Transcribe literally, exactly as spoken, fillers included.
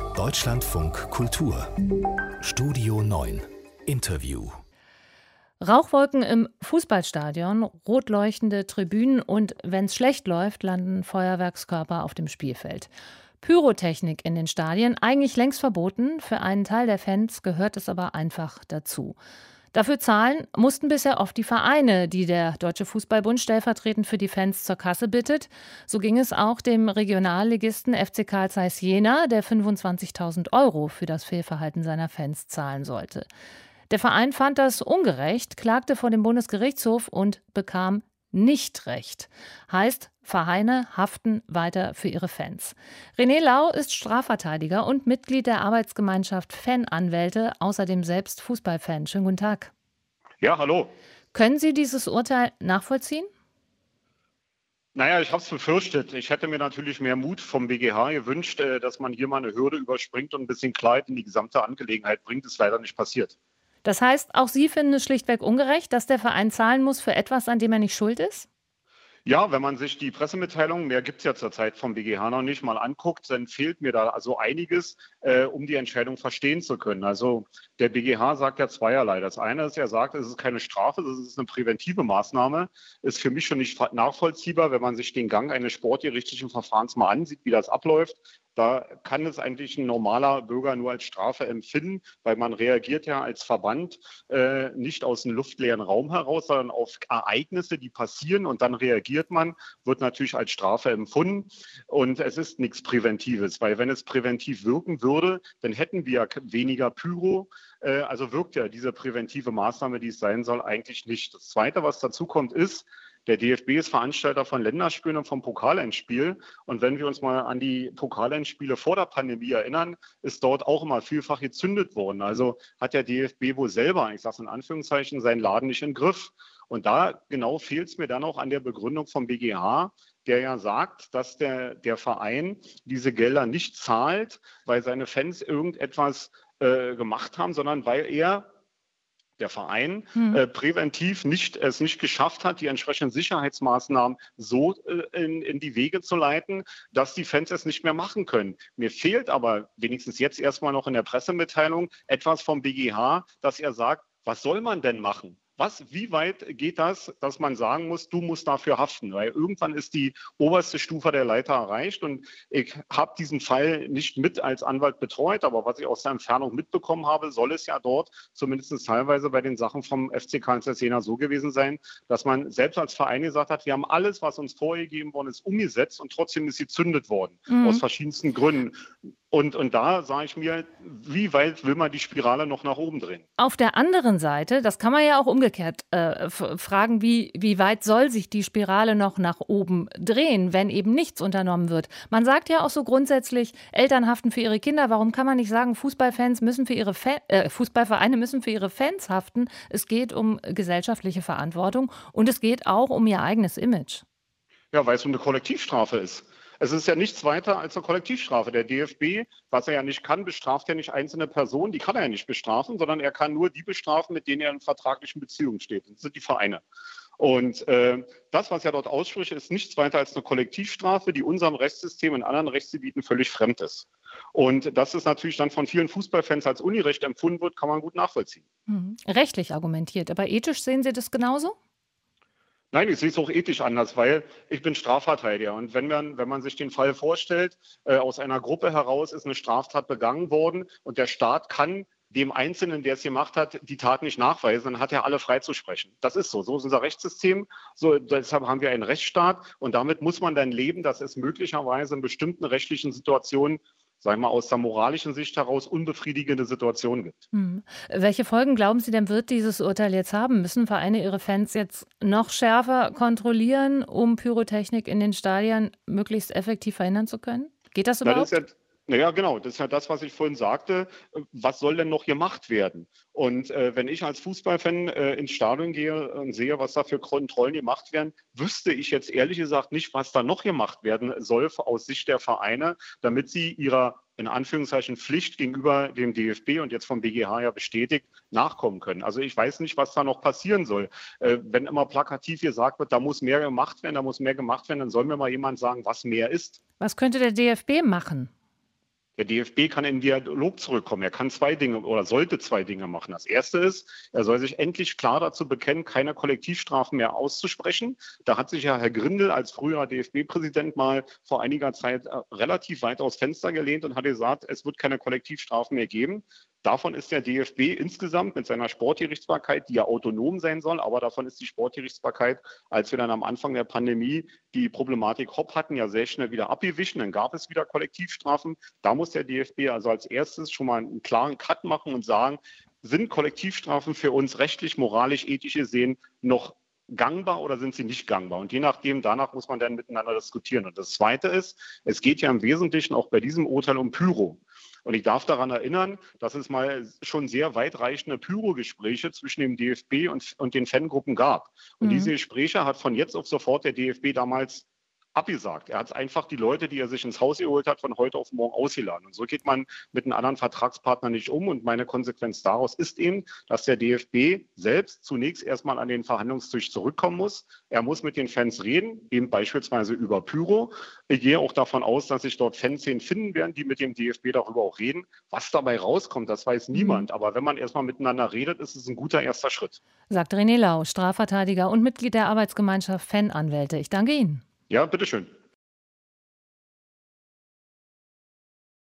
Deutschlandfunk Kultur Studio neun Interview. Rauchwolken im Fußballstadion, rot leuchtende Tribünen und, wenn es schlecht läuft, landen Feuerwerkskörper auf dem Spielfeld. Pyrotechnik in den Stadien, eigentlich längst verboten, für einen Teil der Fans gehört es aber einfach dazu. Dafür zahlen mussten bisher oft die Vereine, die der Deutsche Fußballbund stellvertretend für die Fans zur Kasse bittet. So ging es auch dem Regionalligisten F C Carl Zeiss Jena, der fünfundzwanzigtausend Euro für das Fehlverhalten seiner Fans zahlen sollte. Der Verein fand das ungerecht, klagte vor dem Bundesgerichtshof und bekam nicht Recht. Heißt, Vereine haften weiter für ihre Fans. René Lau ist Strafverteidiger und Mitglied der Arbeitsgemeinschaft Fananwälte, außerdem selbst Fußballfan. Schönen guten Tag. Ja, hallo. Können Sie dieses Urteil nachvollziehen? Naja, ich habe es befürchtet. Ich hätte mir natürlich mehr Mut vom B G H gewünscht, dass man hier mal eine Hürde überspringt und ein bisschen Klarheit in die gesamte Angelegenheit bringt. Das ist leider nicht passiert. Das heißt, auch Sie finden es schlichtweg ungerecht, dass der Verein zahlen muss für etwas, an dem er nicht schuld ist? Ja, wenn man sich die Pressemitteilung, mehr gibt es ja zurzeit vom B G H noch nicht, mal anguckt, dann fehlt mir da also einiges, äh, um die Entscheidung verstehen zu können. Also der B G H sagt ja zweierlei. Das eine ist, er sagt, es ist keine Strafe, es ist eine präventive Maßnahme. Ist für mich schon nicht nachvollziehbar, wenn man sich den Gang eines sportgerichtlichen Verfahrens mal ansieht, wie das abläuft. Da kann es eigentlich ein normaler Bürger nur als Strafe empfinden, weil man reagiert ja als Verband äh, nicht aus einem luftleeren Raum heraus, sondern auf Ereignisse, die passieren, und dann reagiert man, wird natürlich als Strafe empfunden. Und es ist nichts Präventives, weil wenn es präventiv wirken würde, dann hätten wir weniger Pyro. Äh, also wirkt ja diese präventive Maßnahme, die es sein soll, eigentlich nicht. Das Zweite, was dazu kommt, ist, der D F B ist Veranstalter von Länderspielen und vom Pokalendspiel. Und wenn wir uns mal an die Pokalendspiele vor der Pandemie erinnern, ist dort auch immer vielfach gezündet worden. Also hat der D F B wohl selber, ich sage es in Anführungszeichen, seinen Laden nicht im Griff. Und da genau fehlt es mir dann auch an der Begründung vom B G H, der ja sagt, dass der, der Verein diese Gelder nicht zahlt, weil seine Fans irgendetwas äh, gemacht haben, sondern weil er der Verein hm. äh, präventiv nicht, es nicht geschafft hat, die entsprechenden Sicherheitsmaßnahmen so äh, in, in die Wege zu leiten, dass die Fans es nicht mehr machen können. Mir fehlt aber wenigstens jetzt erstmal noch in der Pressemitteilung etwas vom B G H, dass er sagt, was soll man denn machen? Was, wie weit geht das, dass man sagen muss, du musst dafür haften? Weil irgendwann ist die oberste Stufe der Leiter erreicht, und ich habe diesen Fall nicht mit als Anwalt betreut, aber was ich aus der Entfernung mitbekommen habe, soll es ja dort zumindest teilweise bei den Sachen vom F C Carl Zeiss Jena so gewesen sein, dass man selbst als Verein gesagt hat, wir haben alles, was uns vorgegeben worden ist, umgesetzt, und trotzdem ist sie gezündet worden, mhm. aus verschiedensten Gründen. Und, und da sage ich mir, wie weit will man die Spirale noch nach oben drehen? Auf der anderen Seite, das kann man ja auch umgekehrt äh, f- fragen, wie, wie weit soll sich die Spirale noch nach oben drehen, wenn eben nichts unternommen wird? Man sagt ja auch so grundsätzlich, Eltern haften für ihre Kinder. Warum kann man nicht sagen, Fußballfans müssen für ihre Fa- äh, Fußballvereine müssen für ihre Fans haften? Es geht um gesellschaftliche Verantwortung und es geht auch um ihr eigenes Image. Ja, weil es um eine Kollektivstrafe ist. Es ist ja nichts weiter als eine Kollektivstrafe. Der D F B, was er ja nicht kann, bestraft ja nicht einzelne Personen, die kann er ja nicht bestrafen, sondern er kann nur die bestrafen, mit denen er in vertraglichen Beziehungen steht. Das sind die Vereine. Und äh, das, was er dort ausspricht, ist nichts weiter als eine Kollektivstrafe, die unserem Rechtssystem in anderen Rechtsgebieten völlig fremd ist. Und dass es natürlich dann von vielen Fußballfans als Unrecht empfunden wird, kann man gut nachvollziehen. Mhm. Rechtlich argumentiert, aber ethisch sehen Sie das genauso? Nein, ich sehe es auch ethisch anders, weil ich bin Strafverteidiger. Und wenn man, wenn man sich den Fall vorstellt, äh, aus einer Gruppe heraus ist eine Straftat begangen worden und der Staat kann dem Einzelnen, der es gemacht hat, die Tat nicht nachweisen, dann hat er alle freizusprechen. Das ist so. So ist unser Rechtssystem. So, deshalb haben wir einen Rechtsstaat. Und damit muss man dann leben, dass es möglicherweise in bestimmten rechtlichen Situationen, sagen wir mal aus der moralischen Sicht heraus, unbefriedigende Situationen gibt. Hm. Welche Folgen, glauben Sie denn, wird dieses Urteil jetzt haben? Müssen Vereine ihre Fans jetzt noch schärfer kontrollieren, um Pyrotechnik in den Stadien möglichst effektiv verhindern zu können? Geht das überhaupt? Na, das ist ja Naja, genau, das ist ja das, was ich vorhin sagte. Was soll denn noch gemacht werden? Und äh, wenn ich als Fußballfan äh, ins Stadion gehe und sehe, was da für Kontrollen gemacht werden, wüsste ich jetzt ehrlich gesagt nicht, was da noch gemacht werden soll aus Sicht der Vereine, damit sie ihrer in Anführungszeichen Pflicht gegenüber dem D F B und jetzt vom B G H ja bestätigt, nachkommen können. Also ich weiß nicht, was da noch passieren soll. Äh, wenn immer plakativ gesagt wird, da muss mehr gemacht werden, da muss mehr gemacht werden, dann soll mir mal jemand sagen, was mehr ist. Was könnte der D F B machen? Der D F B kann in Dialog zurückkommen. Er kann zwei Dinge oder sollte zwei Dinge machen. Das erste ist, er soll sich endlich klar dazu bekennen, keine Kollektivstrafen mehr auszusprechen. Da hat sich ja Herr Grindel als früherer D F B-Präsident mal vor einiger Zeit relativ weit aus Fenster gelehnt und hat gesagt, es wird keine Kollektivstrafen mehr geben. Davon ist der D F B insgesamt mit seiner Sportgerichtsbarkeit, die ja autonom sein soll, aber davon ist die Sportgerichtsbarkeit, als wir dann am Anfang der Pandemie die Problematik Hop hatten, ja sehr schnell wieder abgewichen. Dann gab es wieder Kollektivstrafen. Da muss der D F B also als erstes schon mal einen klaren Cut machen und sagen, sind Kollektivstrafen für uns rechtlich, moralisch, ethisch gesehen noch gangbar oder sind sie nicht gangbar? Und je nachdem, danach muss man dann miteinander diskutieren. Und das Zweite ist, es geht ja im Wesentlichen auch bei diesem Urteil um Pyro. Und ich darf daran erinnern, dass es mal schon sehr weitreichende Pyro-Gespräche zwischen dem D F B und, und den Fangruppen gab. Und mhm. diese Gespräche hat von jetzt auf sofort der D F B damals abgesagt. Er hat einfach die Leute, die er sich ins Haus geholt hat, von heute auf morgen ausgeladen. Und so geht man mit einem anderen Vertragspartner nicht um. Und meine Konsequenz daraus ist eben, dass der D F B selbst zunächst erstmal an den Verhandlungstisch zurückkommen muss. Er muss mit den Fans reden, eben beispielsweise über Pyro. Ich gehe auch davon aus, dass sich dort Fanszenen finden werden, die mit dem D F B darüber auch reden. Was dabei rauskommt, das weiß niemand. Aber wenn man erstmal miteinander redet, ist es ein guter erster Schritt. Sagt René Lau, Strafverteidiger und Mitglied der Arbeitsgemeinschaft Fananwälte. Ich danke Ihnen. Ja, bitteschön.